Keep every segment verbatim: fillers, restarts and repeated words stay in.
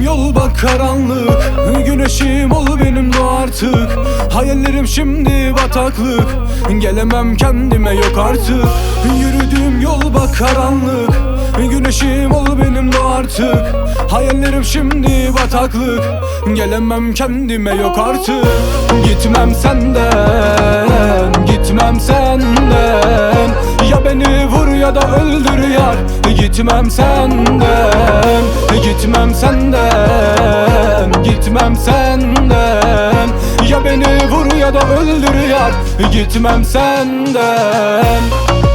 Yürüdüğüm yol bak karanlık, güneşim ol benim de artık. Hayallerim şimdi bataklık, gelemem kendime yok artık. Yürüdüğüm yol bak karanlık, güneşim ol benim de artık. Hayallerim şimdi bataklık, gelemem kendime yok artık. Gitmem senden, gitmem senden. Ya beni vur ya da öldür yar. Gitmem senden, gitmem senden, gitmem senden. Ya beni vur ya da öldür yar. Gitmem senden.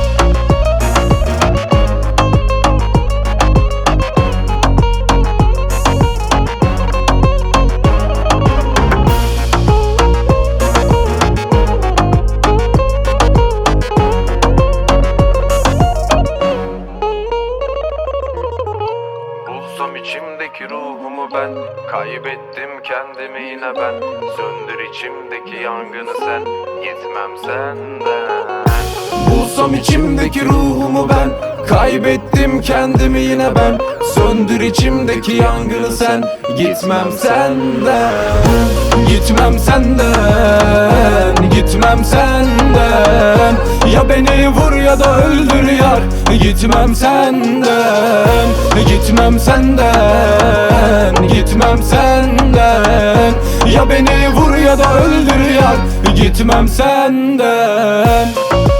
Bulsam içimdeki ruhumu ben, kaybettim kendimi yine ben. Söndür içimdeki yangını sen, gitmem senden. Bulsam içimdeki ruhumu ben, kaybettim kendimi yine ben. Söndür içimdeki yangını sen, gitmem senden. Gitmem senden, gitmem senden. Ya beni vur ya da öldür yar. Gitmem senden, gitmem senden, gitmem senden. Ya beni vur ya da öldür yar. Gitmem senden.